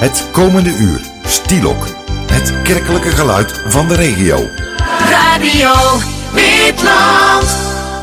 Het komende uur, Stielok. Het kerkelijke geluid van de regio. Radio Witland.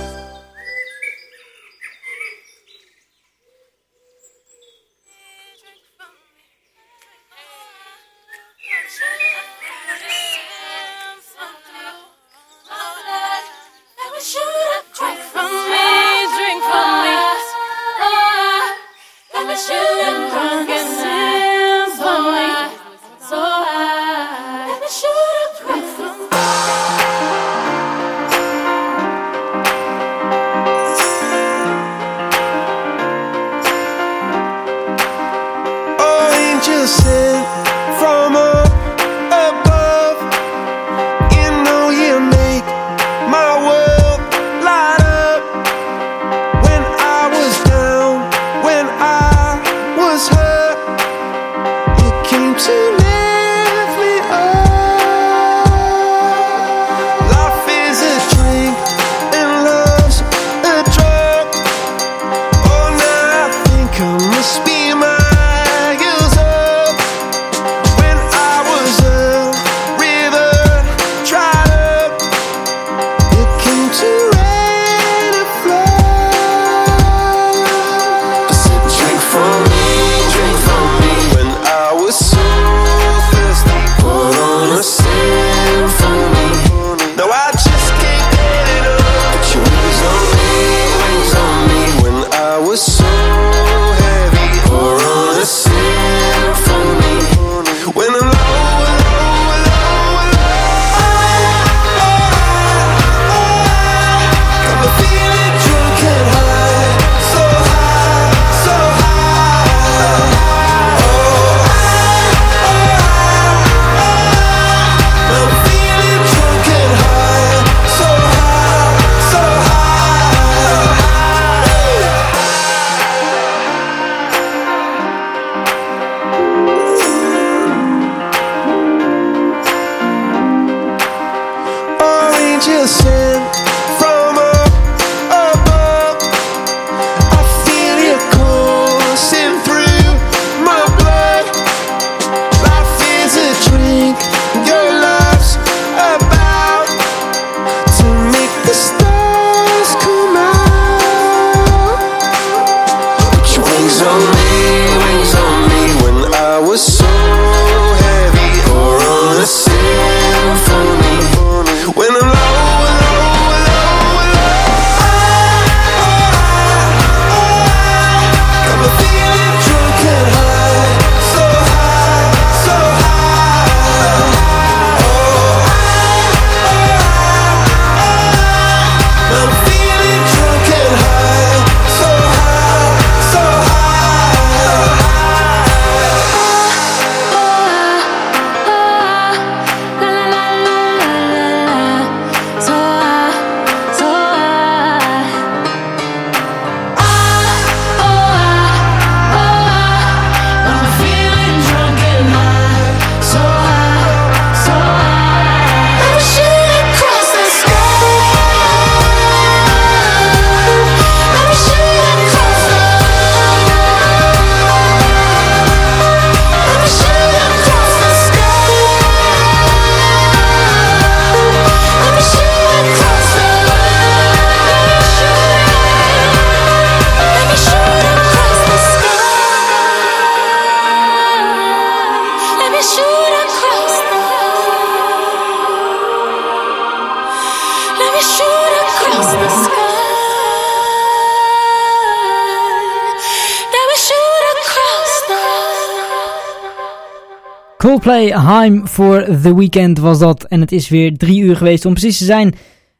Coldplay, I'm for the Weekend was dat. En het is weer 3 uur geweest. Om precies te zijn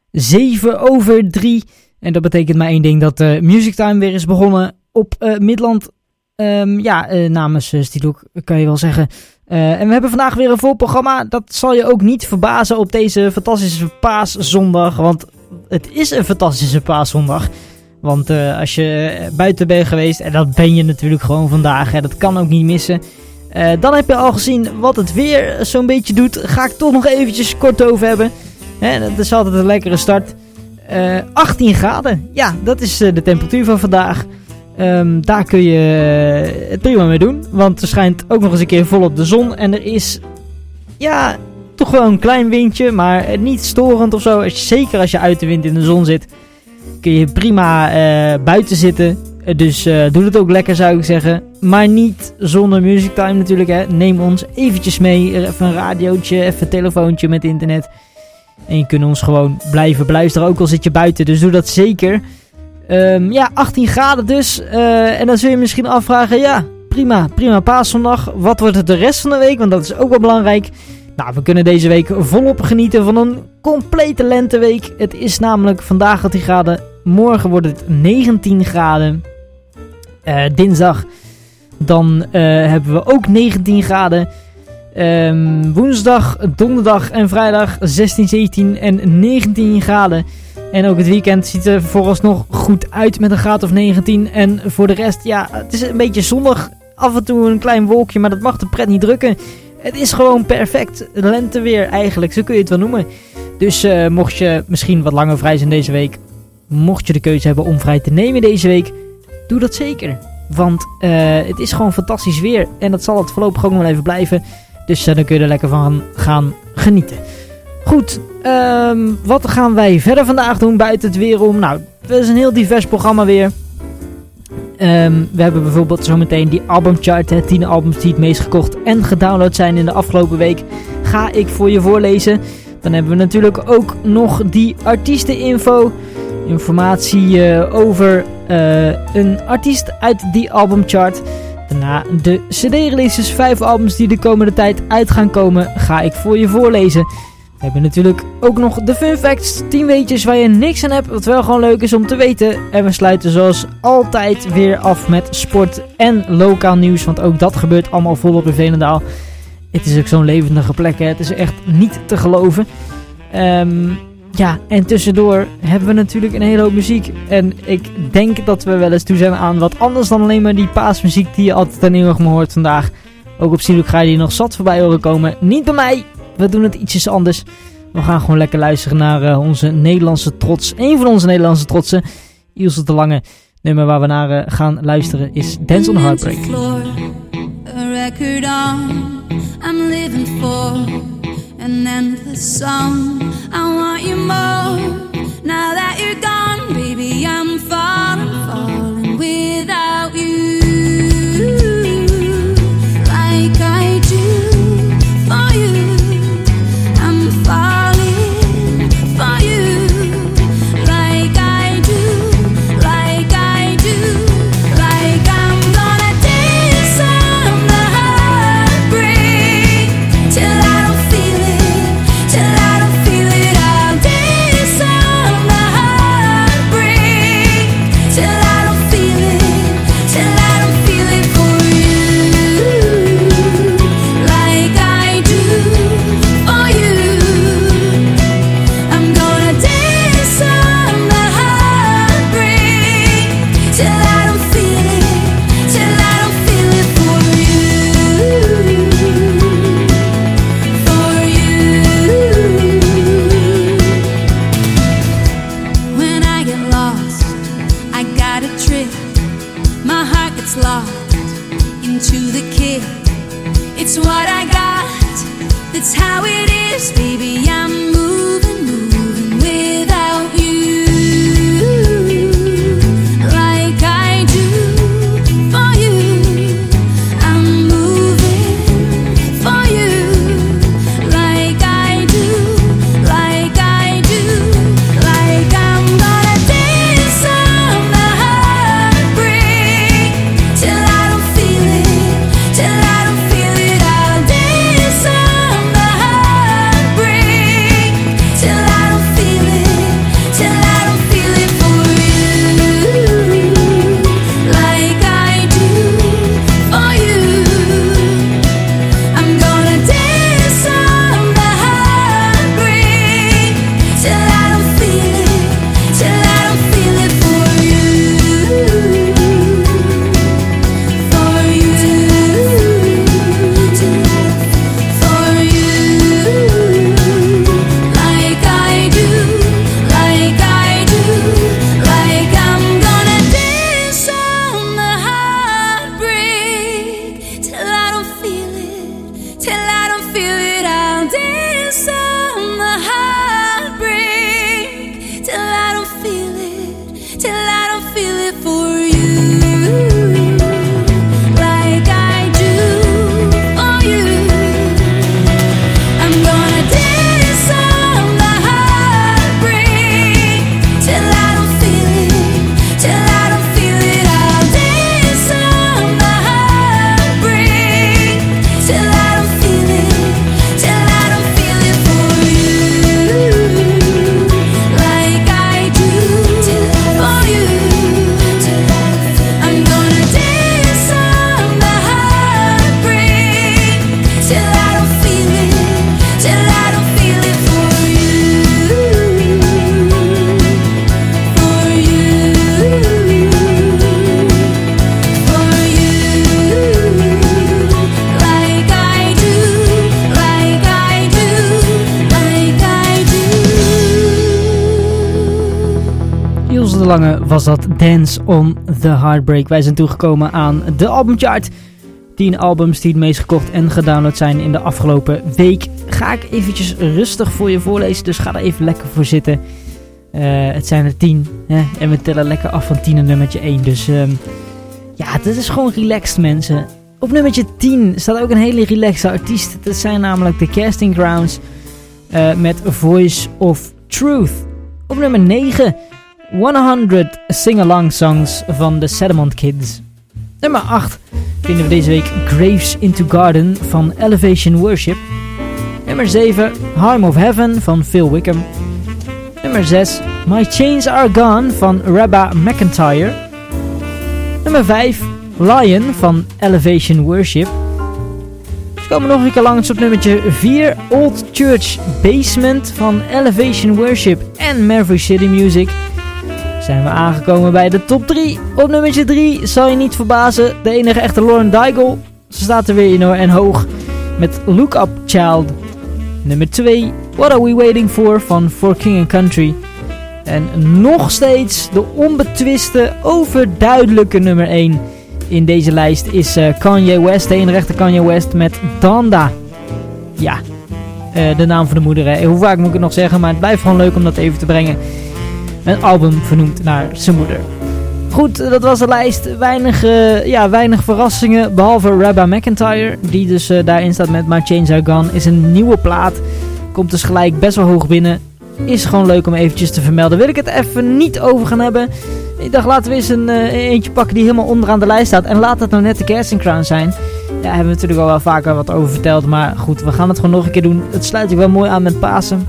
3:07. En dat betekent maar één ding, dat Music Time weer is begonnen op Midland. Namens Stielok kan je wel zeggen. En we hebben vandaag weer een vol programma. Dat zal je ook niet verbazen op deze fantastische paaszondag. Want het is een fantastische paaszondag. Want als je buiten bent geweest, en dat ben je natuurlijk gewoon vandaag. Hè, dat kan ook niet missen. Dan heb je al gezien wat het weer zo'n beetje doet. Ga ik toch nog eventjes kort over hebben. Dat is altijd een lekkere start. 18 graden. Ja, dat is de temperatuur van vandaag. Daar kun je het prima mee doen. Want er schijnt ook nog eens een keer volop de zon. En er is toch wel een klein windje. Maar niet storend of zo. Zeker als je uit de wind in de zon zit. Kun je prima buiten zitten. Dus doe het ook lekker, zou ik zeggen. Maar niet zonder Music Time natuurlijk. Hè. Neem ons eventjes mee. Even een radiootje, even een telefoontje met internet. En je kunt ons gewoon blijven beluisteren. Ook al zit je buiten. Dus doe dat zeker. 18 graden dus. En dan zul je misschien afvragen. Prima paaszondag. Wat wordt het de rest van de week? Want dat is ook wel belangrijk. Nou, we kunnen deze week volop genieten van een complete lenteweek. Het is namelijk vandaag 18 graden. Morgen wordt het 19 graden. Dinsdag dan hebben we ook 19 graden. Woensdag, donderdag en vrijdag 16, 17 en 19 graden. En ook het weekend ziet er vooralsnog goed uit met een graad of 19. En voor de rest, het is een beetje zonnig. Af en toe een klein wolkje, maar dat mag de pret niet drukken. Het is gewoon perfect lenteweer eigenlijk, zo kun je het wel noemen. Dus mocht je misschien wat langer vrij zijn deze week, mocht je de keuze hebben om vrij te nemen deze week, doe dat zeker. Want het is gewoon fantastisch weer en dat zal het voorlopig ook nog wel even blijven. Dus dan kun je er lekker van gaan genieten. Goed, wat gaan wij verder vandaag doen buiten het weer om? Nou, het is een heel divers programma weer. We hebben bijvoorbeeld zometeen die albumchart, 10 albums die het meest gekocht en gedownload zijn in de afgelopen week. Ga ik voor je voorlezen. Dan hebben we natuurlijk ook nog die artiesteninfo. Informatie over een artiest uit die albumchart. Daarna de CD-releases, 5 albums die de komende tijd uit gaan komen, ga ik voor je voorlezen. We hebben natuurlijk ook nog de fun facts, 10 weetjes waar je niks aan hebt, wat wel gewoon leuk is om te weten. En we sluiten zoals altijd weer af met sport en lokaal nieuws, want ook dat gebeurt allemaal volop in Veenendaal. Het is ook zo'n levendige plek, hè? Het is echt niet te geloven. En tussendoor hebben we natuurlijk een hele hoop muziek. En ik denk dat we wel eens toe zijn aan wat anders dan alleen maar die paasmuziek die je altijd en eeuwig maar hoort vandaag. Ook op Siluk ga je die nog zat voorbij horen komen. Niet bij mij, we doen het ietsjes anders. We gaan gewoon lekker luisteren naar onze Nederlandse trots. Een van onze Nederlandse trotsen, Ilse de Lange. Nummer waar we naar gaan luisteren is Dance on the Heartbreak. A record on, I'm living for an endless song. I want you more, now that you're gone, baby, I'm falling without you. Like I do for you, I'm falling for you. Like I do, like I do, like I'm gonna dance on the heartbreak till I don't feel it, till I don't feel it. I'll dance on the heartbreak till I don't feel it, till I don't feel it for you. Like I do for you, I'm gonna dance on the heartbreak till I don't feel it, till I don't feel it for you, for you. When I get lost, I got a trip. My heart gets lost into the kick. It's what I got, that's how it is, baby. I'm moving without you. Like I do for you, I'm moving for you. Like I do, like I do, like I'm gonna dance on the heartbreak till I don't feel it, till I don't feel it. I'll dance on the heartbreak Verlangen was dat Dance on the Heartbreak. Wij zijn toegekomen aan de albumchart. 10 albums die het meest gekocht en gedownload zijn in de afgelopen week. Ga ik eventjes rustig voor je voorlezen, dus ga er even lekker voor zitten. Het zijn er 10 hè? En we tellen lekker af van 10 en nummertje 1. Dus ja, dit is gewoon relaxed, mensen. Op nummertje 10 staat ook een hele relaxte artiest. Dat zijn namelijk de Casting Crowns met Voice of Truth. Op nummer 9, 100 Sing-Along Songs van de Sediment Kids. Nummer 8 vinden we deze week Graves into Garden van Elevation Worship. Nummer 7, Harm of Heaven van Phil Wickham. Nummer 6, My Chains Are Gone van Rabba McIntyre. Nummer 5, Lion van Elevation Worship. We komen nog een keer langs op nummertje 4, Old Church Basement van Elevation Worship en Maverick City Music. Zijn we aangekomen bij de top 3. Op nummertje 3 zal je niet verbazen, de enige echte Lauren Daigle. Ze staat er weer in en hoog met Look Up Child. Nummer 2, What Are We Waiting For van For King and Country. En nog steeds de onbetwiste, overduidelijke nummer 1 in deze lijst is Kanye West, de enige echte Kanye West met Donda. Ja, de naam van de moeder. Hè. Hoe vaak moet ik het nog zeggen, maar het blijft gewoon leuk om dat even te brengen. Een album vernoemd naar zijn moeder. Goed, dat was de lijst. Weinig verrassingen, behalve Rabba McIntyre, die dus daarin staat met My Chains Are Gone. Is een nieuwe plaat. Komt dus gelijk best wel hoog binnen. Is gewoon leuk om eventjes te vermelden. Wil ik het even niet over gaan hebben. Ik dacht, laten we eens een eentje pakken die helemaal onderaan de lijst staat. En laat het nou net de Casting Crown zijn. Ja, daar hebben we natuurlijk al wel vaker wat over verteld. Maar goed, we gaan het gewoon nog een keer doen. Het sluit ook wel mooi aan met Pasen.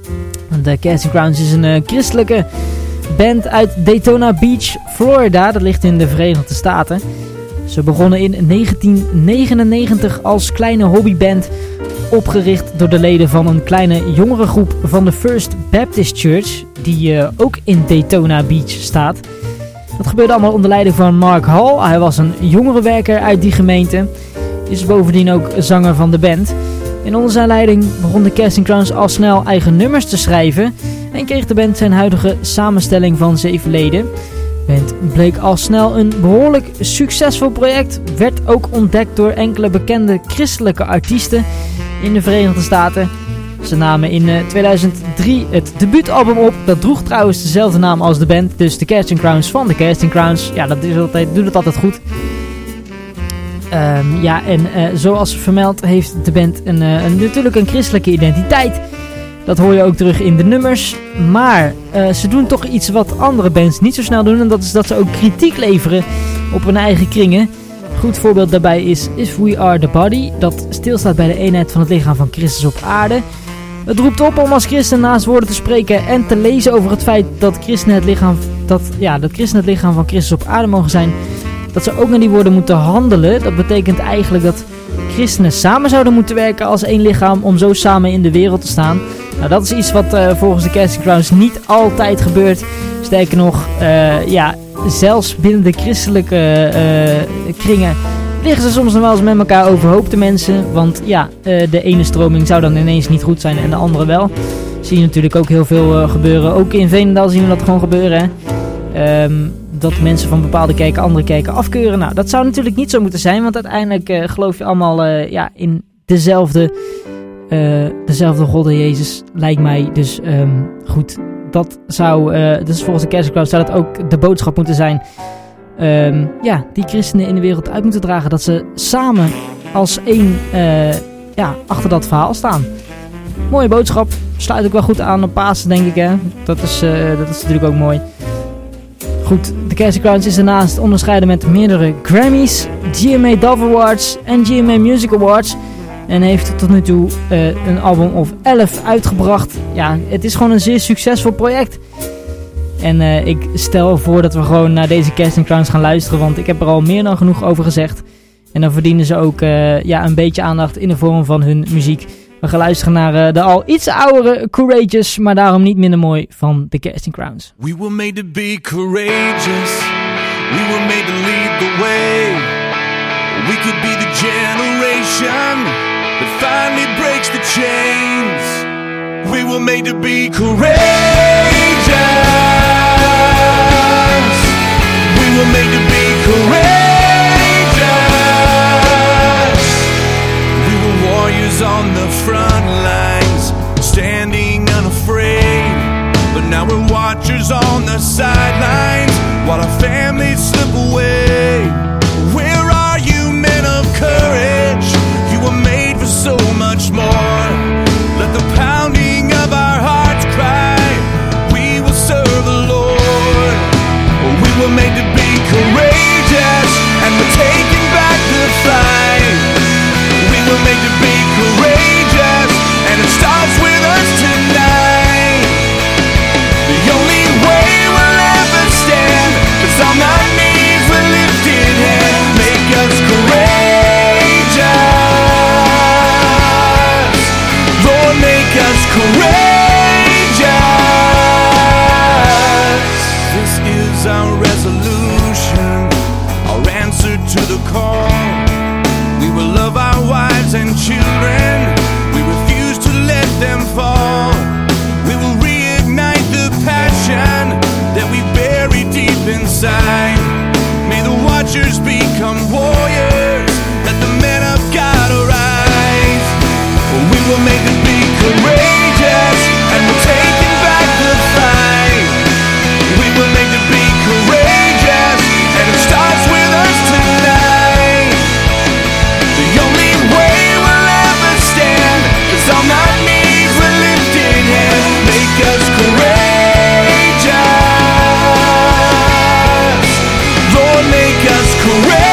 De Casting Crowns is een christelijke band uit Daytona Beach, Florida. Dat ligt in de Verenigde Staten. Ze begonnen in 1999 als kleine hobbyband, opgericht door de leden van een kleine jongerengroep van de First Baptist Church, die ook in Daytona Beach staat. Dat gebeurde allemaal onder leiding van Mark Hall. Hij was een jongerenwerker uit die gemeente. Is bovendien ook zanger van de band. En onder zijn leiding begon de Casting Crowns al snel eigen nummers te schrijven en kreeg de band zijn huidige samenstelling van 7 leden. De band bleek al snel een behoorlijk succesvol project, werd ook ontdekt door enkele bekende christelijke artiesten in de Verenigde Staten. Ze namen in 2003 het debuutalbum op, dat droeg trouwens dezelfde naam als de band, dus de Casting Crowns van de Casting Crowns. Ja, dat doet het altijd goed. Zoals vermeld heeft de band natuurlijk een christelijke identiteit. Dat hoor je ook terug in de nummers. Maar ze doen toch iets wat andere bands niet zo snel doen. En dat is dat ze ook kritiek leveren op hun eigen kringen. Een goed voorbeeld daarbij is If We Are The Body. Dat stilstaat bij de eenheid van het lichaam van Christus op aarde. Het roept op om als christen naast woorden te spreken en te lezen over het feit dat christenen het lichaam van Christus op aarde mogen zijn. Dat ze ook naar die woorden moeten handelen. Dat betekent eigenlijk dat christenen samen zouden moeten werken als één lichaam om zo samen in de wereld te staan. Nou, dat is iets wat volgens de Casting Crowns niet altijd gebeurt. Sterker nog, zelfs binnen de christelijke kringen liggen ze soms nog wel eens met elkaar overhoop, de mensen. Want ja, de ene stroming zou dan ineens niet goed zijn en de andere wel. Zie je natuurlijk ook heel veel gebeuren. Ook in Veenendaal zien we dat gewoon gebeuren, hè. Dat mensen van bepaalde kerken andere kerken afkeuren. Nou, dat zou natuurlijk niet zo moeten zijn, want uiteindelijk geloof je allemaal in dezelfde God en Jezus, lijkt mij. Dus goed, dat zou, dus volgens de Casting Crowns zou dat ook de boodschap moeten zijn. Die christenen in de wereld uit moeten dragen, dat ze samen als één achter dat verhaal staan. Mooie boodschap, sluit ook wel goed aan op Pasen, denk ik, hè. Dat is natuurlijk ook mooi. Goed, de Casting Crowns is daarnaast onderscheiden met meerdere Grammys, GMA Dove Awards en GMA Music Awards. En heeft tot nu toe een album of 11 uitgebracht. Ja, het is gewoon een zeer succesvol project. En ik stel voor dat we gewoon naar deze Casting Crowns gaan luisteren, want ik heb er al meer dan genoeg over gezegd. En dan verdienen ze ook een beetje aandacht in de vorm van hun muziek. We gaan luisteren naar de al iets oudere Courageous, maar daarom niet minder mooi van de Casting Crowns. We were made to be courageous. We were made to lead the way. We could be the generation that finally breaks the chains. We were made to be courageous. were made to be courageous. We were warriors on the front lines, standing unafraid. But now we're watchers on the sidelines, while our families slip away. Where are you, men of courage? You were made for so much more. Let the pounding of our hearts cry, we will serve the Lord. We were made to be courageous, and we're taking back the fight. We were made to be courageous, and it starts with us tonight. The only way we'll ever stand is on our knees with lifted hands. Make us courageous, Lord, make us courageous. This is our resolution, our answer to the call. We will love our wives and children, we refuse to let them fall. We will reignite the passion that we bury deep inside. May the watchers become warriors, let the men of God arise. We were made to be courageous, and we're taking back the fight. We were made to be courageous, and it starts with us tonight. The only way we'll ever stand is on our knees with lifted hands. Make us courageous, Lord, make us courageous.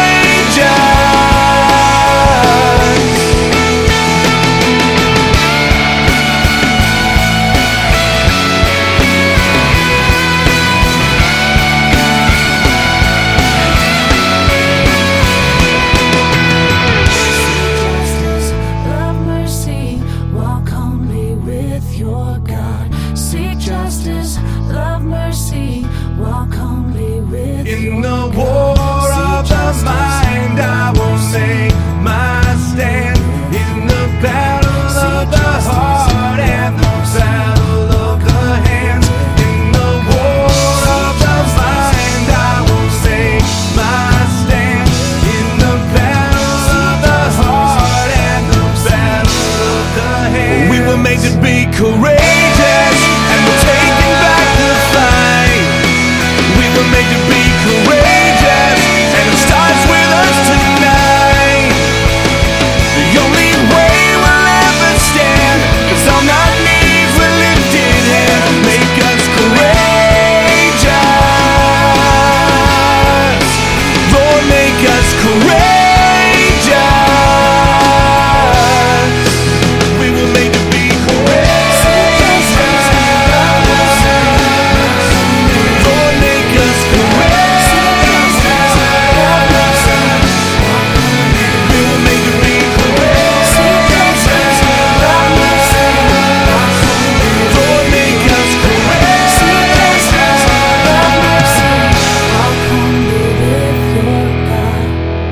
Love mercy, walk humbly with your God. Seek justice, love mercy, walk humbly with In your the God. war Seek of the justice, mind, I will make my stand. In the battle of the heart and the battle of the hands. In the war of the mind, I will make my stand. In the battle of the heart and the battle of the hands. We were made to be courageous, and we're taking back the fight. We were made to be courageous, and it starts with us tonight. The only way we'll ever stand is on our knees with lifted hands. Make us courageous, Lord, make us courageous. We were made to be courageous, Lord, make us courageous. We were made to be courageous, Lord, make us courageous. walk humbly with your God.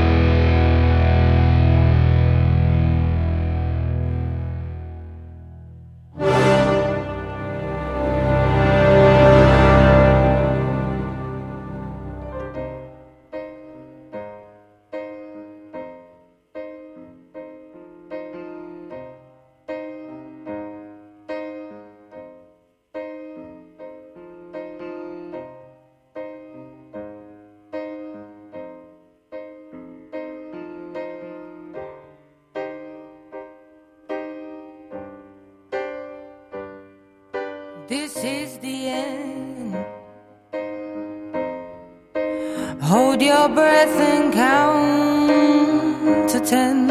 This is the end. Hold your breath and count to 10.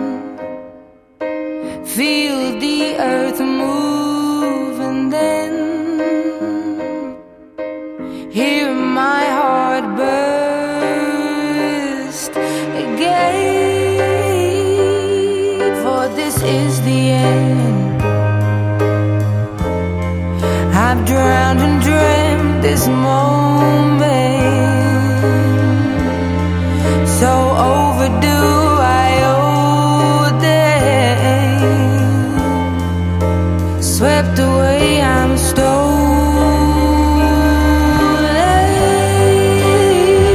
Feel the earth move and then hear my heart burst again. For this is the end. I've drowned and dreamt this moment, so overdue I owe them. Swept away, I'm stolen.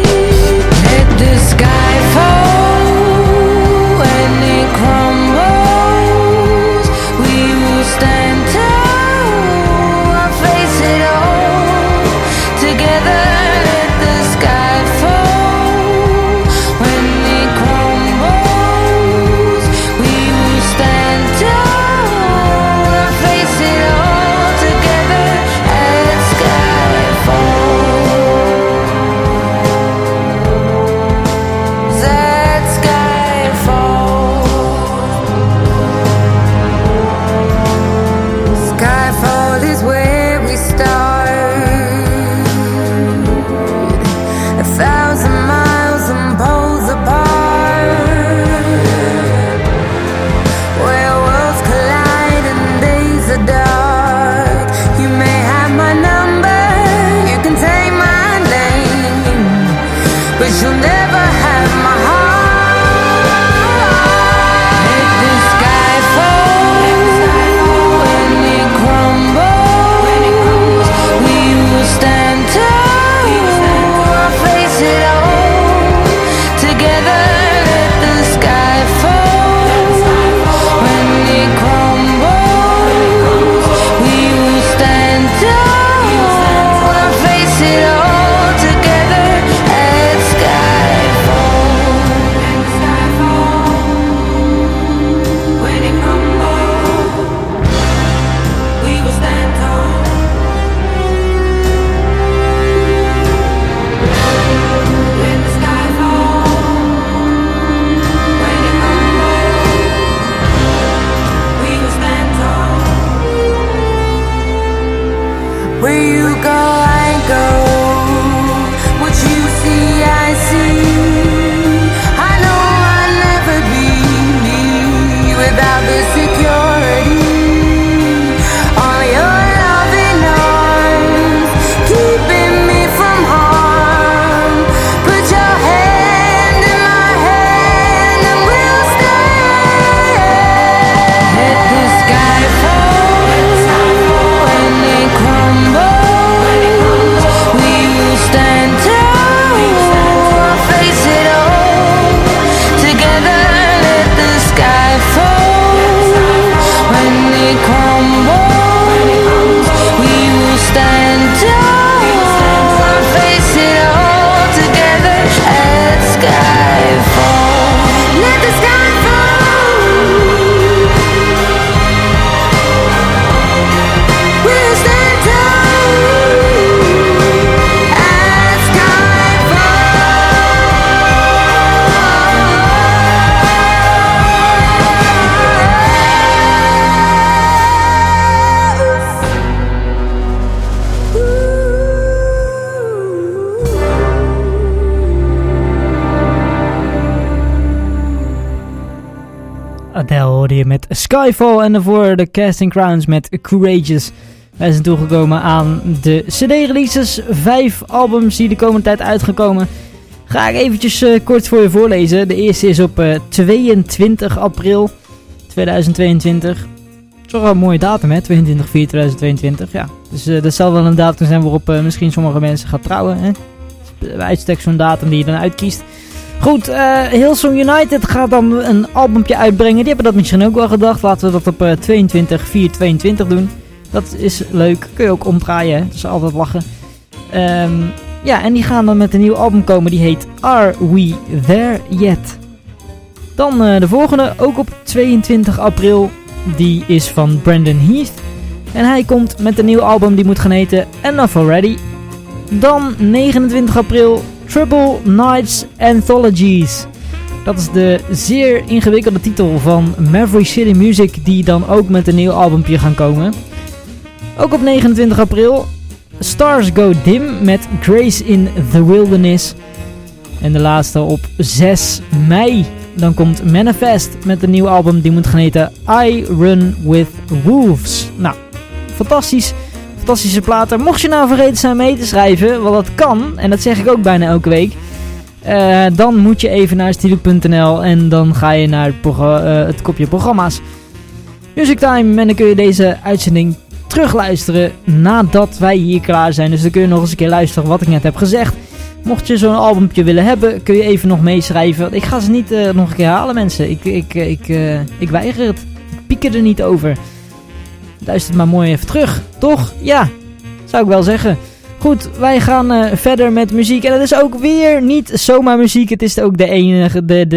Adele hoorde je met Skyfall en daarvoor de Casting Crowns met Courageous. Wij zijn toegekomen aan de CD-releases. 5 albums die de komende tijd uitgekomen. Ga ik eventjes kort voor je voorlezen. De eerste is op 22 april 2022. Dat is wel een mooie datum, hè? 22/4/2022. Ja. Dus dat zal wel een datum zijn waarop misschien sommige mensen gaan trouwen. Hè? Bij uitstek zo'n datum die je dan uitkiest. Goed, Hillsong United gaat dan een albumpje uitbrengen. Die hebben dat misschien ook wel gedacht. Laten we dat op 22/4/22 doen. Dat is leuk. Kun je ook omdraaien. Hè? Dat is altijd lachen. Ja, en die gaan dan met een nieuw album komen. Die heet Are We There Yet? Dan de volgende, ook op 22 april. Die is van Brandon Heath. En hij komt met een nieuw album die moet gaan heten Enough Already. Dan 29 april, Trouble Nights Anthologies. Dat is de zeer ingewikkelde titel van Maverick City Music, die dan ook met een nieuw albumpje gaan komen. Ook op 29 april, Stars Go Dim met Grace in the Wilderness. En de laatste op 6 mei, dan komt Manifest met een nieuw album die moet gaan heten I Run With Wolves. Nou, fantastische platen. Mocht je nou vergeten zijn mee te schrijven, want dat kan, en dat zeg ik ook bijna elke week, dan moet je even naar stilo.nl en dan ga je naar het kopje programma's. Music Time, en dan kun je deze uitzending terugluisteren nadat wij hier klaar zijn. Dus dan kun je nog eens een keer luisteren wat ik net heb gezegd. Mocht je zo'n albumpje willen hebben, kun je even nog meeschrijven. Ik ga ze niet nog een keer halen, mensen. Ik weiger het. Ik piek er niet over. Luister maar mooi even terug, toch? Ja, zou ik wel zeggen. Goed, wij gaan verder met muziek. En het is ook weer niet zomaar muziek. Het is ook de enige,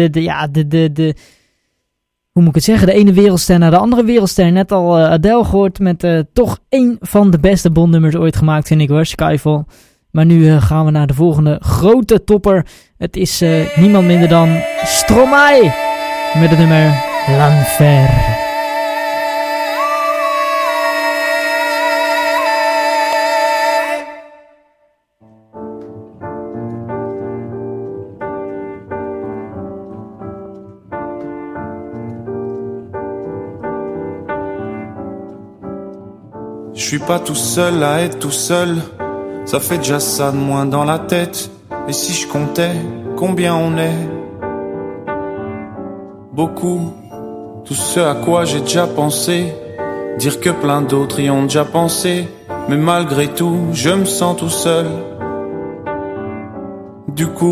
hoe moet ik het zeggen? De ene wereldster naar de andere wereldster. Net al Adele gehoord met toch een van de beste Bondnummers ooit gemaakt, vind ik hoor, Skyfall. Maar nu gaan we naar de volgende grote topper. Het is niemand minder dan Stromae met het nummer L'Enfer. Je suis pas tout seul à être tout seul. Ça fait déjà ça de moins dans la tête. Et si je comptais combien on est? Beaucoup. Tout ce à quoi j'ai déjà pensé. Dire que plein d'autres y ont déjà pensé. Mais malgré tout, je me sens tout seul. Du coup,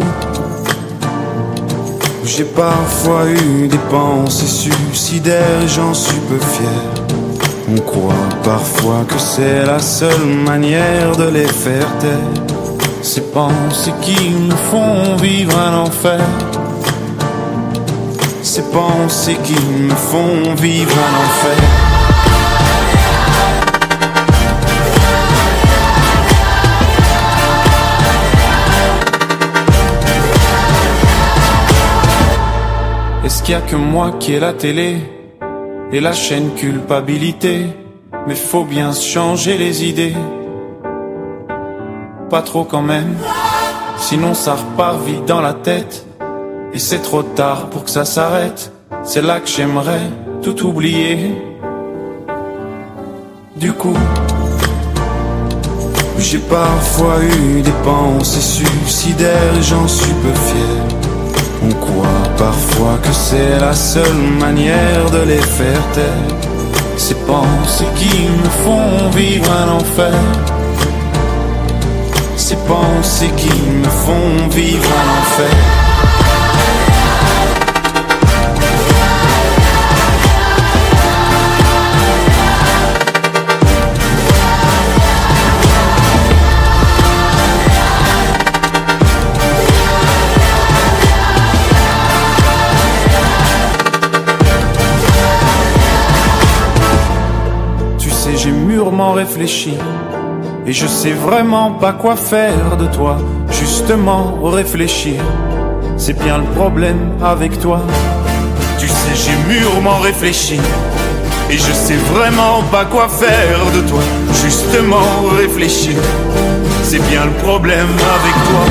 j'ai parfois eu des pensées suicidaires et j'en suis peu fier. On croit parfois que c'est la seule manière de les faire taire. Ces pensées qui nous font vivre un enfer. Ces pensées qui me font vivre un enfer. Est-ce qu'il y a que moi qui ai la télé et la chaîne culpabilité? Mais faut bien se changer les idées. Pas trop quand même, sinon ça repart vite dans la tête. Et c'est trop tard pour que ça s'arrête. C'est là que j'aimerais tout oublier. Du coup, j'ai parfois eu des pensées suicidaires et j'en suis peu fier. On croit parfois que c'est la seule manière de les faire taire. Ces pensées qui me font vivre un enfer. Ces pensées qui me font vivre un enfer. J'ai mûrement réfléchi et je sais vraiment pas quoi faire de toi. Justement réfléchir, c'est bien le problème avec toi. Tu sais, j'ai mûrement réfléchi et je sais vraiment pas quoi faire de toi. Justement réfléchir, c'est bien le problème avec toi.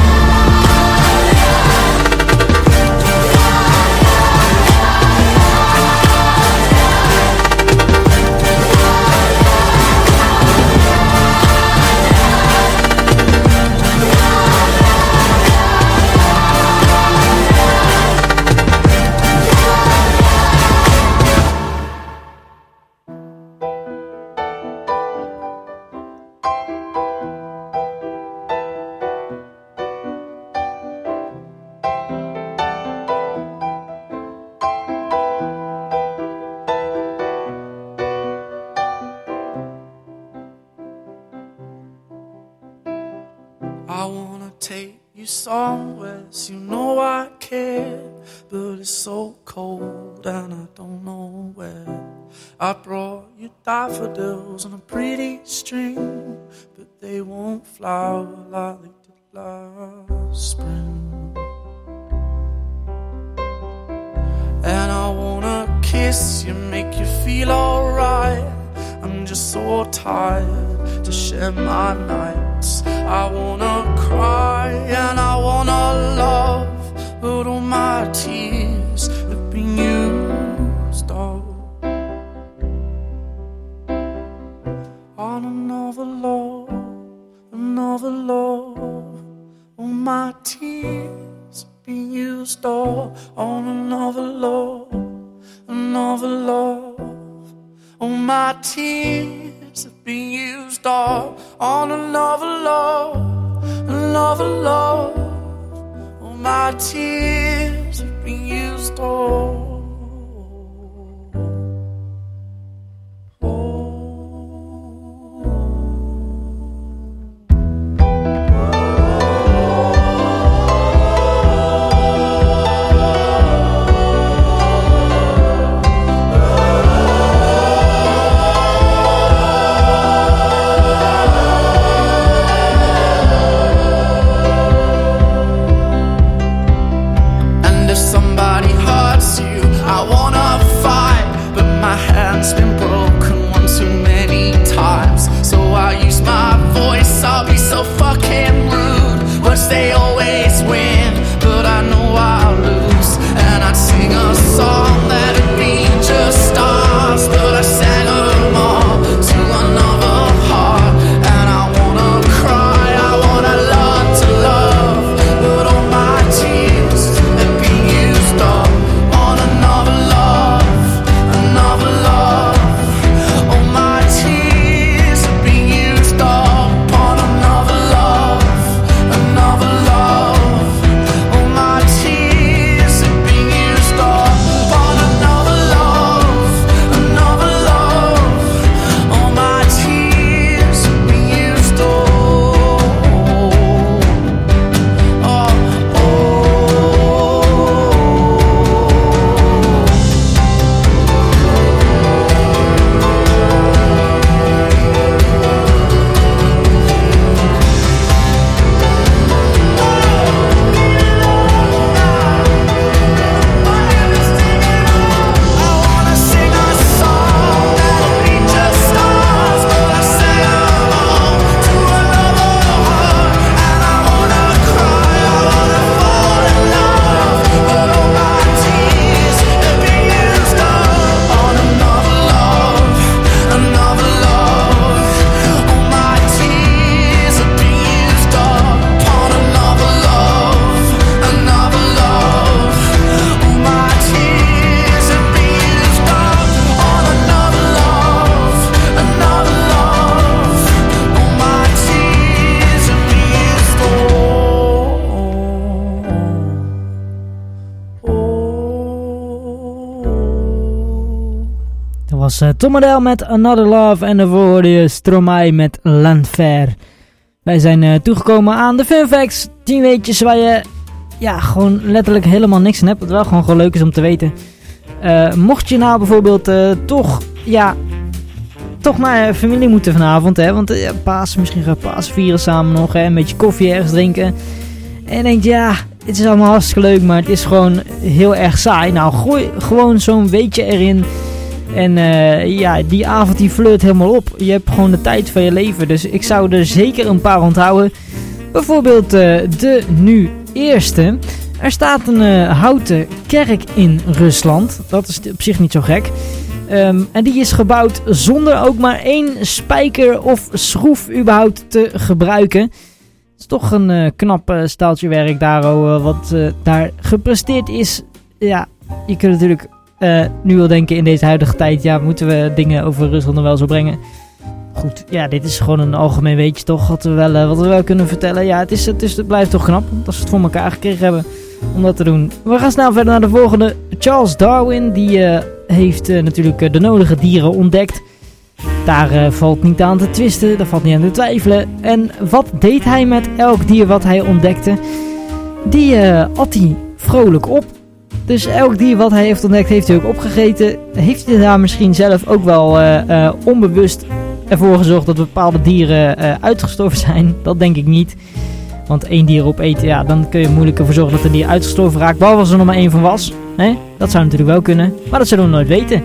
you somewhere, so you know I care. But it's so cold and I don't know where. I brought you daffodils on a pretty string, but they won't flower like they did last spring. And I wanna kiss you, make you feel alright. I'm just so tired to share my nights. I wanna cry and I wanna love, but all my tears have been used up on another love, another love. All my tears have been used up on another love, another love. All my tears have been used up on another love, another love. All my tears have been used up. Hand's been broken one too many times, so I use my voice. I'll be so fucking rude. Words they always win, but I know I'll lose. And I'd sing a song that'd be just stars, but I sang them all to another heart. And I wanna cry, I wanna learn to love, but all my tears have been used up on another love, another love. All my tears have been used up on another love, another love. All my tears have been used up on another love, another love. All my tears have been used up. Dat was Tom Odell met Another Love en daarvoor hoorde je Stromae met L'Enfer. Wij zijn toegekomen aan de Fun Facts. 10 weetjes waar je gewoon letterlijk helemaal niks aan hebt. Wat wel gewoon leuk is om te weten. Mocht je nou bijvoorbeeld toch maar familie moeten vanavond. Hè? Want Pasen, misschien gaan Pasen vieren samen nog. Hè? Een beetje koffie ergens drinken. En je denkt, het is allemaal hartstikke leuk, maar het is gewoon heel erg saai. Nou, gooi gewoon zo'n weetje erin. En die avond die flirt helemaal op. Je hebt gewoon de tijd van je leven. Dus ik zou er zeker een paar onthouden. Bijvoorbeeld de nu eerste. Er staat een houten kerk in Rusland. Dat is op zich niet zo gek. En die is gebouwd zonder ook maar 1 spijker of schroef überhaupt te gebruiken. Het is toch een knap staaltje werk daar, wat daar gepresteerd is. Ja, je kunt natuurlijk nu wel denken in deze huidige tijd, moeten we dingen over Rusland er wel zo brengen. Goed, dit is gewoon een algemeen weetje toch, wat we wel kunnen vertellen. Ja, het blijft toch knap, dat ze het voor elkaar gekregen hebben om dat te doen. We gaan snel verder naar de volgende. Charles Darwin, die heeft natuurlijk de nodige dieren ontdekt. Daar valt niet aan te twisten, daar valt niet aan te twijfelen. En wat deed hij met elk dier wat hij ontdekte? die at hij vrolijk op. Dus elk dier wat hij heeft ontdekt, heeft hij ook opgegeten. Heeft hij daar misschien zelf ook wel onbewust ervoor gezorgd dat bepaalde dieren uitgestorven zijn? Dat denk ik niet. Want 1 dier opeten, ja, dan kun je moeilijk ervoor zorgen dat een dier uitgestorven raakt. Behalve als er nog maar 1 van was. Hè? Dat zou natuurlijk wel kunnen. Maar dat zullen we nooit weten.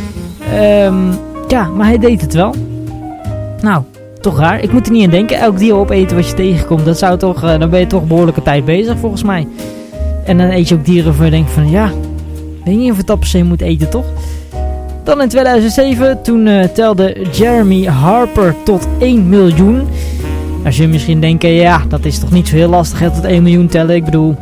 Ja, maar hij deed het wel. Nou, toch raar. Ik moet er niet aan denken. Elk dier opeten wat je tegenkomt, dat zou toch, dan ben je toch behoorlijke tijd bezig volgens mij. En dan eet je ook dieren waarvan je denkt van ja, weet niet of het dat per se moet eten, toch? Dan in 2007, toen telde Jeremy Harper tot 1 miljoen. Als je misschien denkt, ja, dat is toch niet zo heel lastig, hè, tot 1 miljoen tellen. Ik bedoel,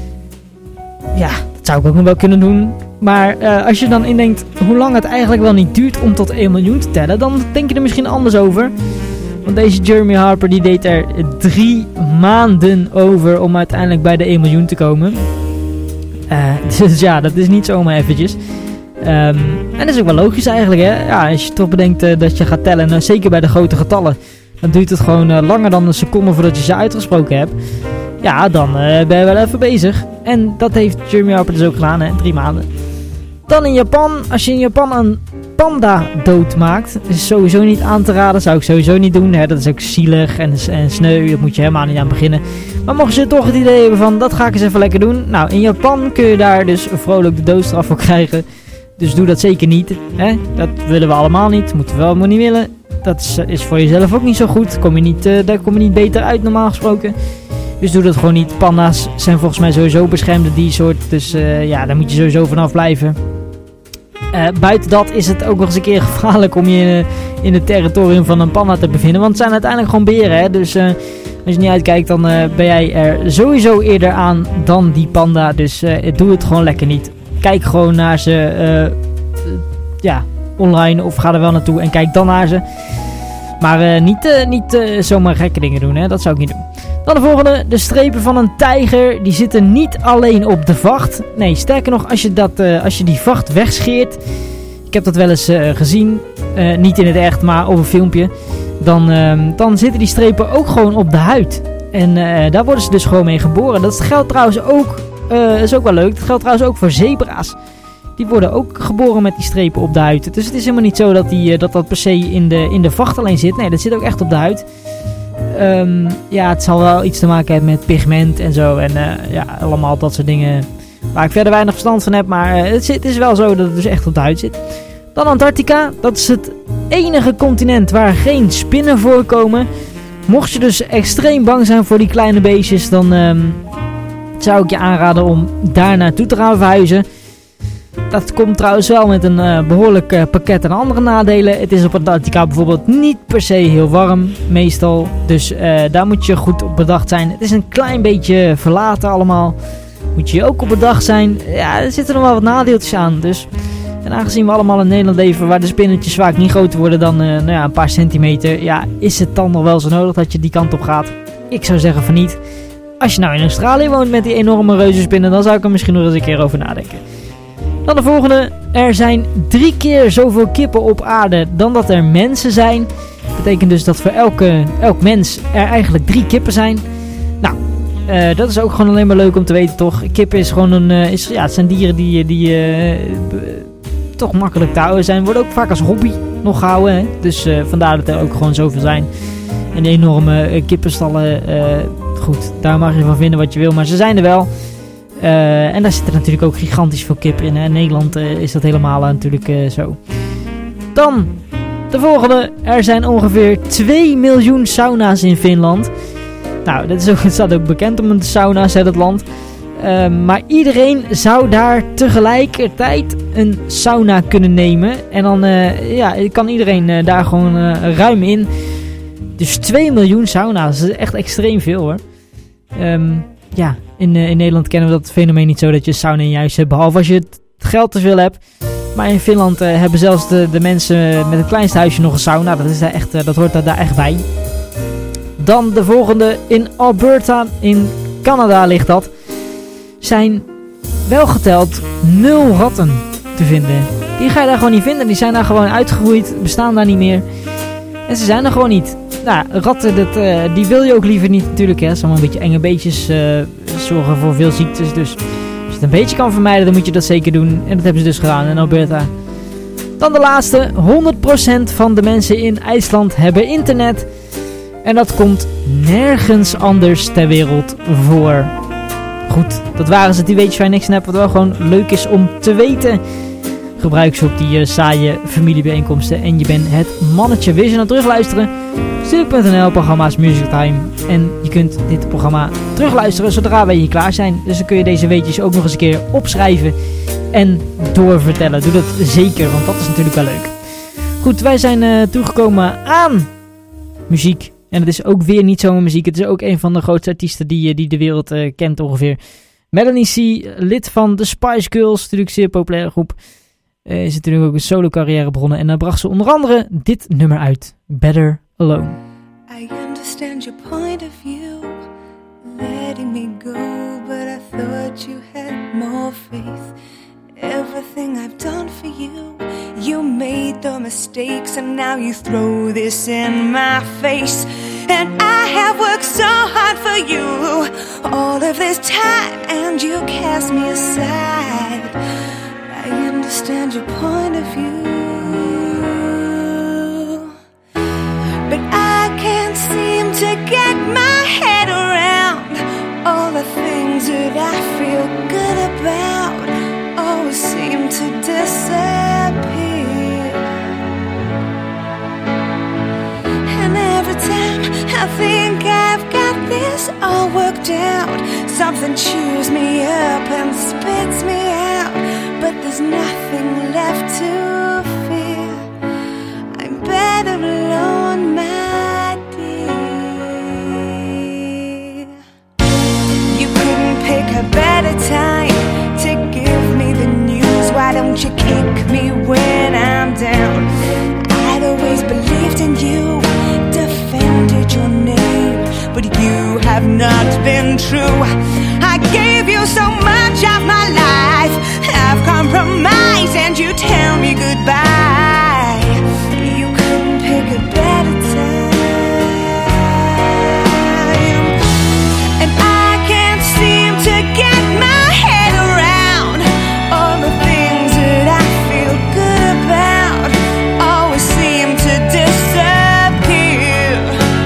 ja, dat zou ik ook nog wel kunnen doen. Maar als je dan indenkt hoe lang het eigenlijk wel niet duurt om tot 1 miljoen te tellen, dan denk je er misschien anders over. Want deze Jeremy Harper die deed er 3 maanden over om uiteindelijk bij de 1 miljoen te komen. Dus ja, dat is niet zomaar eventjes. En dat is ook wel logisch eigenlijk, hè. Ja, als je toch bedenkt dat je gaat tellen, zeker bij de grote getallen, dan duurt het gewoon langer dan een seconde voordat je ze uitgesproken hebt. Ja, dan ben je wel even bezig. En dat heeft Jeremy Harper dus ook gedaan, hè, 3 maanden. Dan in Japan, als je in Japan een panda doodmaakt, is sowieso niet aan te raden, zou ik sowieso niet doen. Hè. Dat is ook zielig en sneu, daar moet je helemaal niet aan beginnen. Maar mocht je toch het idee hebben van, dat ga ik eens even lekker doen. Nou, in Japan kun je daar dus vrolijk de doodstraf voor krijgen. Dus doe dat zeker niet. Hè. Dat willen we allemaal niet, moeten we wel, maar niet willen. Dat is voor jezelf ook niet zo goed. Daar kom je niet beter uit normaal gesproken. Dus doe dat gewoon niet. Panda's zijn volgens mij sowieso beschermde diersoort. Dus ja, daar moet je sowieso vanaf blijven. Buiten dat is het ook nog eens een keer gevaarlijk om je in het territorium van een panda te bevinden. Want het zijn uiteindelijk gewoon beren. Hè? Dus als je niet uitkijkt, dan ben jij er sowieso eerder aan dan die panda. Dus doe het gewoon lekker niet. Kijk gewoon naar ze online of ga er wel naartoe en kijk dan naar ze. Maar niet zomaar gekke dingen doen. Hè? Dat zou ik niet doen. Dan de volgende, de strepen van een tijger, die zitten niet alleen op de vacht. Nee, sterker nog, als je die vacht wegscheert, ik heb dat wel eens gezien, niet in het echt, maar op een filmpje, dan zitten die strepen ook gewoon op de huid. En daar worden ze dus gewoon mee geboren. Dat geldt trouwens ook, is ook wel leuk, dat geldt trouwens ook voor zebra's. Die worden ook geboren met die strepen op de huid. Dus het is helemaal niet zo dat per se in de vacht alleen zit. Nee, dat zit ook echt op de huid. Ja, het zal wel iets te maken hebben met pigment en zo. En ja, allemaal dat soort dingen waar ik verder weinig verstand van heb. Maar het is wel zo dat het dus echt op de huid zit. Dan Antarctica. Dat is het enige continent waar geen spinnen voorkomen. Mocht je dus extreem bang zijn voor die kleine beestjes, dan zou ik je aanraden om daar naartoe te gaan verhuizen. Dat komt trouwens wel met een behoorlijk pakket aan andere nadelen. Het is op Antarctica bijvoorbeeld niet per se heel warm, meestal. Dus daar moet je goed op bedacht zijn. Het is een klein beetje verlaten allemaal. Moet je ook op bedacht zijn. Ja, er zitten nog wel wat nadeeltjes aan. Dus. En aangezien we allemaal in Nederland leven waar de spinnetjes vaak niet groter worden dan een paar centimeter. Ja, is het dan nog wel zo nodig dat je die kant op gaat? Ik zou zeggen van niet. Als je nou in Australië woont met die enorme reuzenspinnen, dan zou ik er misschien nog eens een keer over nadenken. Dan de volgende. Er zijn 3 keer zoveel kippen op aarde dan dat er mensen zijn. Dat betekent dus dat voor elk mens er eigenlijk 3 kippen zijn. Nou, dat is ook gewoon alleen maar leuk om te weten, toch? Kippen is gewoon het zijn dieren die toch makkelijk te houden zijn. Worden ook vaak als hobby nog gehouden. Hè? Dus vandaar dat er ook gewoon zoveel zijn. En enorme kippenstallen. Goed, daar mag je van vinden wat je wil. Maar ze zijn er wel. En daar zitten natuurlijk ook gigantisch veel kippen in. In Nederland is dat helemaal natuurlijk zo. Dan de volgende. Er zijn ongeveer 2 miljoen sauna's in Finland. Nou, het staat ook bekend om een sauna's in het land. Maar iedereen zou daar tegelijkertijd een sauna kunnen nemen. En dan kan iedereen daar gewoon ruim in. Dus 2 miljoen sauna's. Dat is echt extreem veel, hoor. In Nederland kennen we dat fenomeen niet zo dat je een sauna in je huis hebt. Behalve als je het geld te veel hebt. Maar in Finland hebben zelfs de mensen met het kleinste huisje nog een sauna. Dat hoort daar echt bij. Dan de volgende. In Alberta, in Canada ligt dat. Zijn wel geteld 0 ratten te vinden. Die ga je daar gewoon niet vinden. Die zijn daar gewoon uitgegroeid. Bestaan daar niet meer. En ze zijn er gewoon niet. Nou, ratten, die wil je ook liever niet natuurlijk. Hè. Allemaal een beetje enge beetjes. Een zorgen voor veel ziektes. Dus als je het een beetje kan vermijden, dan moet je dat zeker doen. En dat hebben ze dus gedaan in Alberta. Dan de laatste. 100% van de mensen in IJsland hebben internet. En dat komt nergens anders ter wereld voor. Goed, dat waren ze, die weetjes waar je niks aan hebt. Wat wel gewoon leuk is om te weten. Gebruik ze op die saaie familiebijeenkomsten. En je bent het mannetje. Wil je nou terugluisteren? Stilok.nl, programma's Music Time. En je kunt dit programma terugluisteren zodra wij hier klaar zijn. Dus dan kun je deze weetjes ook nog eens een keer opschrijven en doorvertellen. Doe dat zeker, want dat is natuurlijk wel leuk. Goed, wij zijn toegekomen aan muziek. En het is ook weer niet zomaar muziek. Het is ook een van de grootste artiesten die de wereld kent ongeveer. Melanie C, lid van de Spice Girls, natuurlijk een zeer populaire groep. Is natuurlijk ook een solo carrière begonnen. En dan bracht ze onder andere dit nummer uit. Better Alone. I understand your point of view, letting me go, but I thought you had more faith. Everything I've done for you, you made the mistakes, and now you throw this in my face. And I have worked so hard for you, all of this time, and you cast me aside. I understand your point of view, but I can't seem to get my head around all the things that I feel good about always seem to disappear. And every time I think I've got this all worked out, something chews me up and spits me out, but there's nothing left to fear. I'm better alone, my dear. You couldn't pick a better time to give me the news. Why don't you kick me when I'm down? I'd always believed in you, defended your name, but you have not been true. I gave you so much of my life, I've compromised, and you tell me goodbye. You couldn't pick a better time, and I can't seem to get my head around all the things that I feel good about always seem to disappear.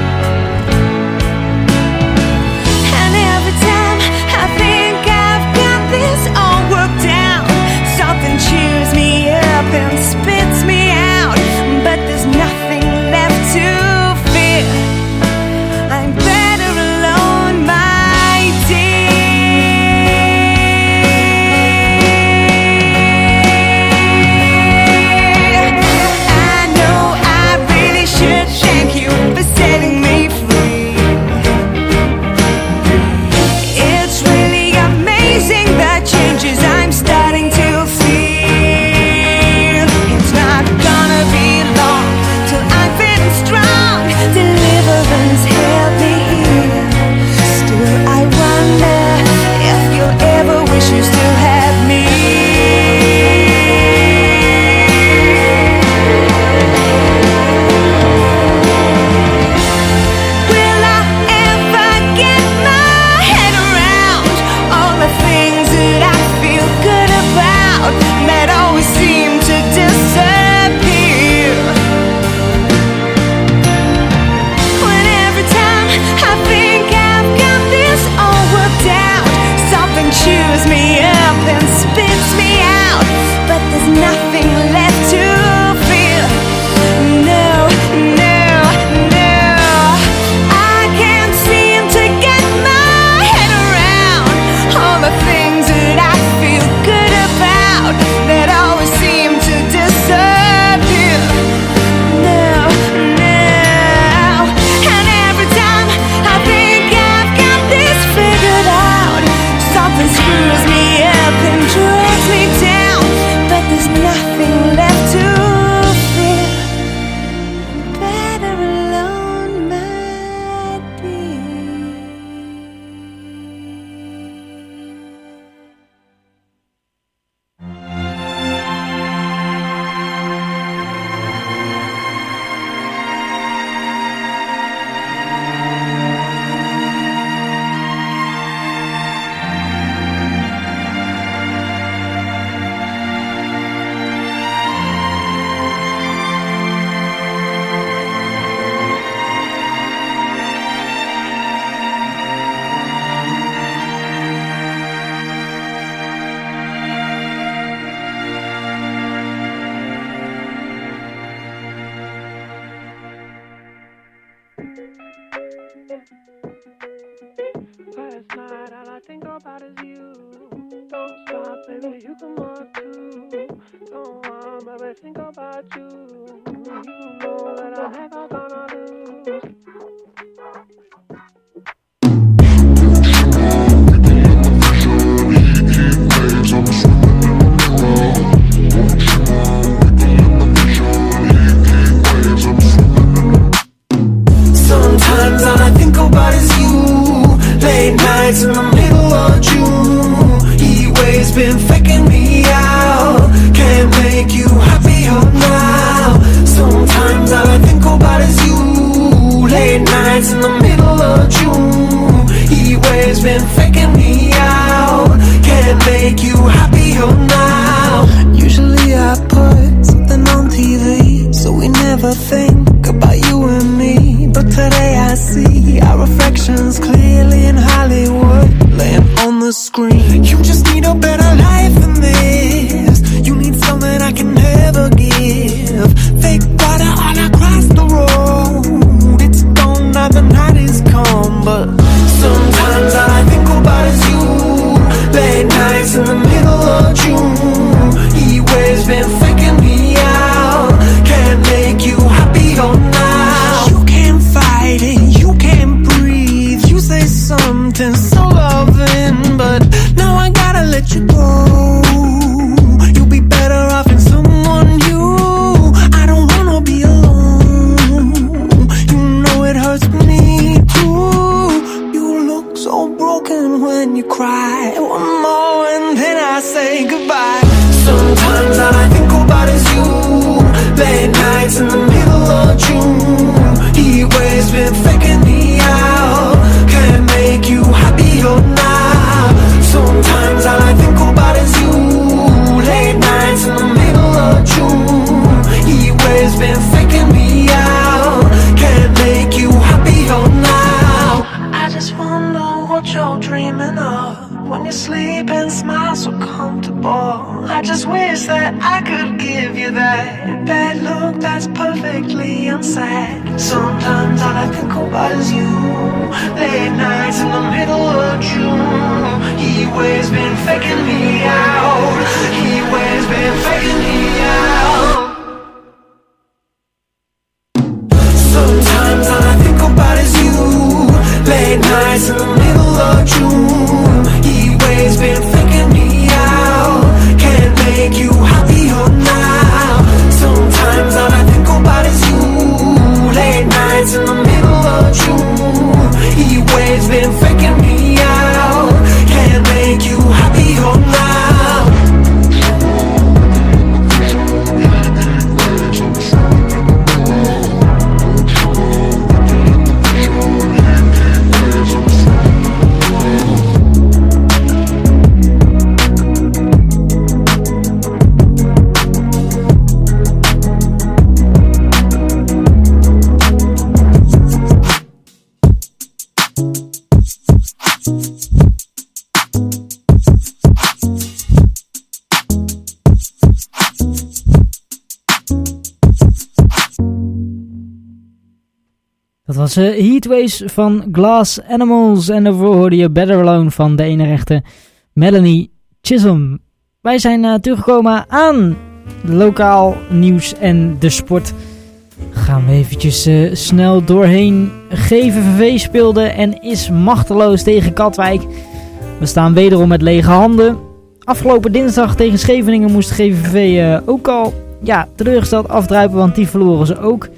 And every time I think I've got this all worked out, something cheers me up and spits Last night all I think about is you. Don't stop, baby, you come on too. Don't want, baby, think about you. You know that I never gonna lose. Sometimes all I think about is you. Late nights in the middle of June. Heat waves been faking me out. Can't make you happier now. Sometimes all I think about is you. Late nights in the middle of June. Heat waves been faking me out. Can't make you happier now. Usually I put something on TV, so we never think about you and me. But today I see our reflections clearly in Hollywood, laying on the screen. You just need a better life than this. You need something I can never give. Fake water all across the road. It's gone now, the night is come. But sometimes all I think about is you. Late nights in the middle of June. Heat waves been faking me out. Can't make you happier now. You can't fight it, you can't breathe. You say something so loving, but now I gotta let you go. You'll be better off in someone new. I don't wanna be alone. You know it hurts me too. You look so broken when you cry. One more and then I say goodbye. Sometimes all I think about is you. Late nights in the middle of June. Heat waves been faking me out. Can't make you happier now. Sometimes all I think about is you. Late nights in the middle of June. Heat waves been faking me out. Can't make you happier now. I just wonder what you're dreaming of when you sleep and smile so comfortable. I just wish that I could give you that bad look that's perfectly unsaid. Sometimes all I think about is you. Late nights in the middle of June. Heat waves been faking me out. Heat waves been faking me out. Sometimes all I think about is you. Late nights in the middle of June. Heat waves been faking me out. Can't make you happier now. Sometimes all I think about is you. Late nights in the middle of June. Heat waves been faking me out. Can't make you happier now. Dat was Heatwaves van Glass Animals. En daarvoor hoorde je Better Alone van de ene rechte Melanie Chisholm. Wij zijn teruggekomen aan lokaal nieuws en de sport. Gaan we eventjes snel doorheen. GVV speelde en is machteloos tegen Katwijk. We staan wederom met lege handen. Afgelopen dinsdag tegen Scheveningen moest GVV ook al teleurgesteld afdruipen, want die verloren ze ook.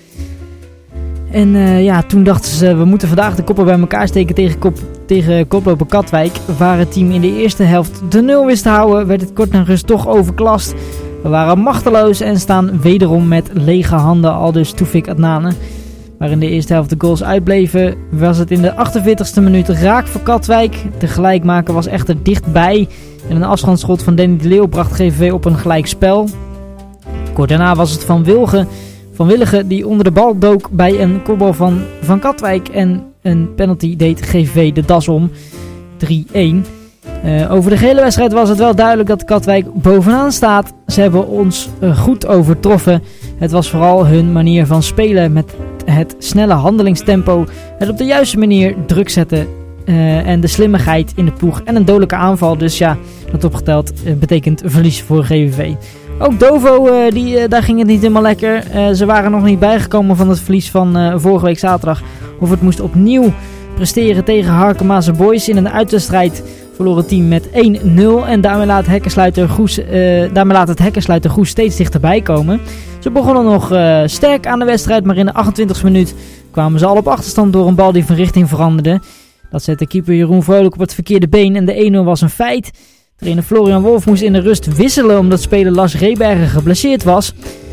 En toen dachten ze, we moeten vandaag de koppen bij elkaar steken tegen koploper Katwijk. Waar het team in de eerste helft de 0 wist te houden, werd het kort na rust toch overklast. We waren machteloos en staan wederom met lege handen, aldus Toefik Adnane. Waar in de eerste helft de goals uitbleven, was het in de 48e minuut raak voor Katwijk. De gelijkmaker was echter dichtbij. En een afstandsschot van Danny de Leeuw bracht GVV op een gelijkspel. Kort daarna was het Van Willigen die onder de bal dook bij een kopbal van Katwijk. En een penalty deed GVV de das om. 3-1. Over de gehele wedstrijd was het wel duidelijk dat Katwijk bovenaan staat. Ze hebben ons goed overtroffen. Het was vooral hun manier van spelen met het snelle handelingstempo, het op de juiste manier druk zetten en de slimmigheid in de ploeg en een dodelijke aanval. Dus ja, dat opgeteld betekent verlies voor GVV. Ook Dovo, daar ging het niet helemaal lekker. Ze waren nog niet bijgekomen van het verlies van vorige week zaterdag. Of het moest opnieuw presteren tegen Harkemaanse Boys in een uitwedstrijd. Verloor het team met 1-0 en daarmee laat het hekkensluiter Goes steeds dichterbij komen. Ze begonnen nog sterk aan de wedstrijd, maar in de 28e minuut kwamen ze al op achterstand door een bal die van richting veranderde. Dat zette keeper Jeroen Vrolijk op het verkeerde been en de 1-0 was een feit. Trainer Florian Wolf moest in de rust wisselen omdat speler Lars Rebergen geblesseerd was.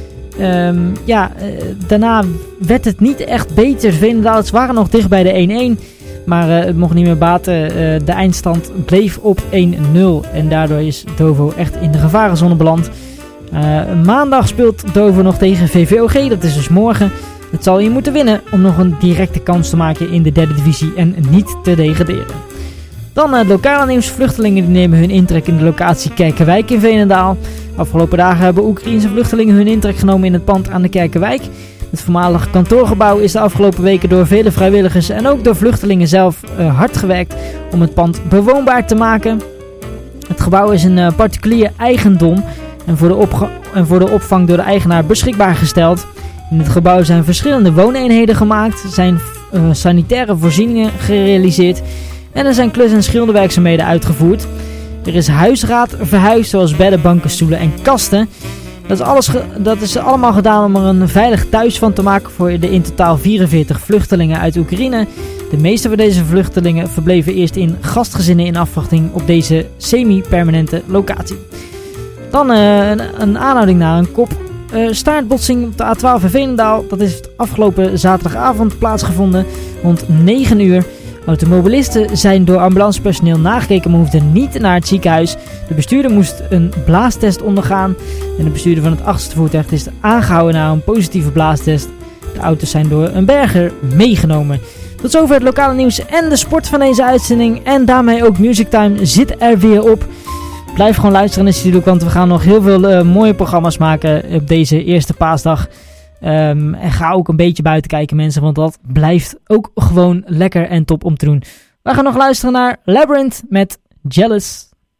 Daarna werd het niet echt beter. De Veenendaalders waren nog dicht bij de 1-1. Maar het mocht niet meer baten. De eindstand bleef op 1-0. En daardoor is Dovo echt in de gevarenzone beland. Maandag speelt Dovo nog tegen VVOG. Dat is dus morgen. Het zal hier moeten winnen om nog een directe kans te maken in de derde divisie en niet te degraderen. Dan het lokale nieuws. Vluchtelingen die nemen hun intrek in de locatie Kerkenwijk in Veenendaal. Afgelopen dagen hebben Oekraïense vluchtelingen hun intrek genomen in het pand aan de Kerkenwijk. Het voormalige kantoorgebouw is de afgelopen weken door vele vrijwilligers en ook door vluchtelingen zelf hard gewerkt om het pand bewoonbaar te maken. Het gebouw is een particulier eigendom en voor de opvang door de eigenaar beschikbaar gesteld. In het gebouw zijn verschillende wooneenheden gemaakt, zijn sanitaire voorzieningen gerealiseerd en er zijn klus- en schilderwerkzaamheden uitgevoerd. Er is huisraad verhuisd zoals bedden, banken, stoelen en kasten. Dat is allemaal gedaan om er een veilig thuis van te maken voor de in totaal 44 vluchtelingen uit Oekraïne. De meeste van deze vluchtelingen verbleven eerst in gastgezinnen in afwachting op deze semi-permanente locatie. Dan een aanhouding naar een staartbotsing op de A12 in Veenendaal. Dat is afgelopen zaterdagavond plaatsgevonden rond 9 uur. Automobilisten zijn door ambulancepersoneel nagekeken, maar hoefden niet naar het ziekenhuis. De bestuurder moest een blaastest ondergaan en de bestuurder van het achterste voertuig is aangehouden na een positieve blaastest. De auto's zijn door een berger meegenomen. Tot zover het lokale nieuws en de sport van deze uitzending. En daarmee ook Music Time zit er weer op. Blijf gewoon luisteren naar Studio, want we gaan nog heel veel mooie programma's maken op deze eerste paasdag. En ga ook een beetje buiten kijken, mensen, want dat blijft ook gewoon lekker en top om te doen. We gaan nog luisteren naar Labyrinth met Jealous.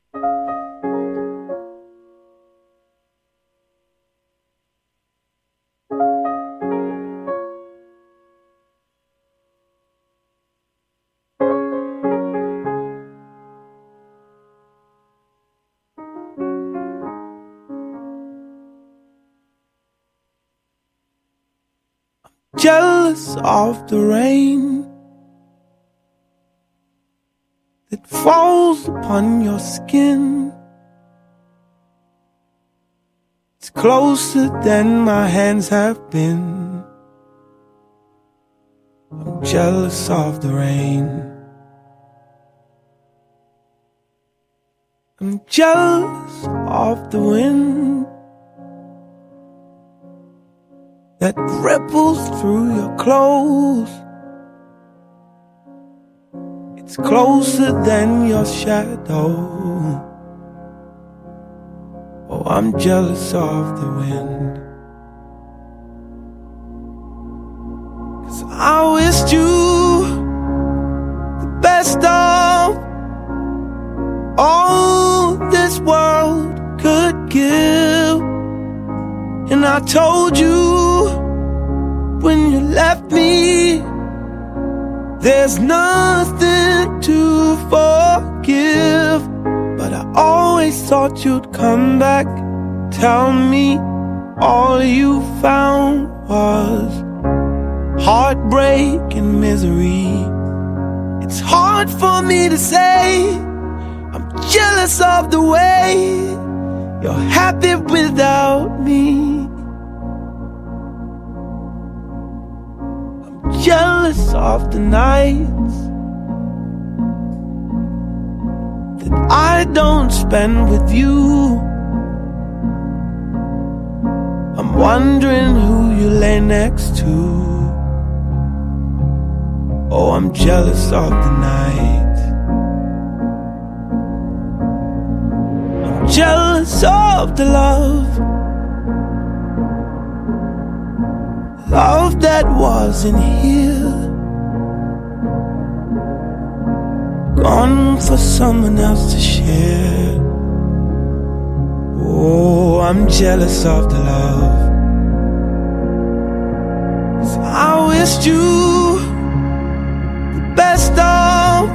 Jealous of the rain that falls upon your skin. It's closer than my hands have been. I'm jealous of the rain. I'm jealous of the wind that ripples through your clothes. It's closer than your shadow. Oh, I'm jealous of the wind. 'Cause I wished you the best of all this world could give. And I told you when you left me, there's nothing to forgive. But I always thought you'd come back, tell me all you found was heartbreak and misery. It's hard for me to say, I'm jealous of the way you're happy without me. I'm jealous of the nights that I don't spend with you. I'm wondering who you lay next to. Oh, I'm jealous of the night. I'm jealous of the love love that wasn't here, gone for someone else to share. Oh, I'm jealous of the love, 'cause I wished you the best of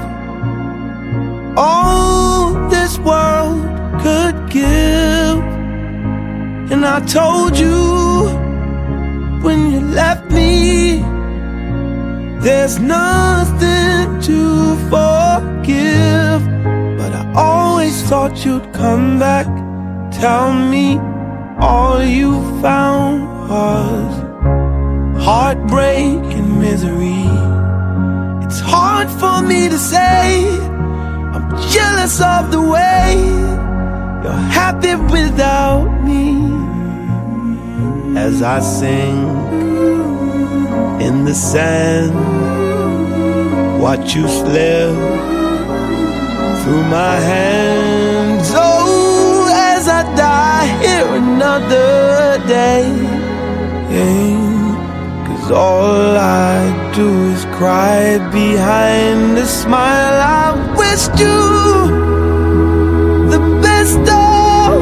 all this world could give. And I told you when you left me, there's nothing to forgive. But I always thought you'd come back, tell me all you found was heartbreak and misery. It's hard for me to say, I'm jealous of the way you're happy without me. As I sink in the sand, watch you slip through my hands. Oh, as I die here another day, 'cause all I do is cry behind a smile. I wished you the best of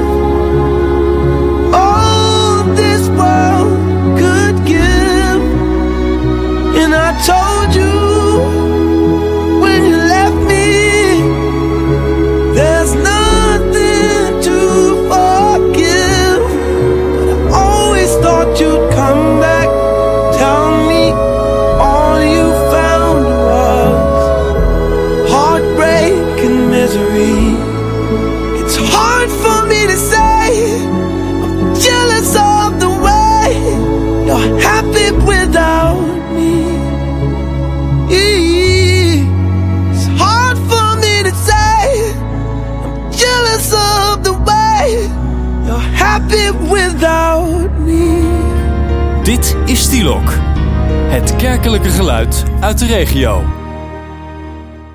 all this world could give. And I told you when you left me, there's nothing to forgive. But I always thought you'd come back, tell me all you found was heartbreak and misery. It's hard for me to say, I'm jealous of the way you're happy without me. It's hard for me to say, I'm jealous of the way you're happy without me. Dit is Stilok, het kerkelijke geluid uit de regio.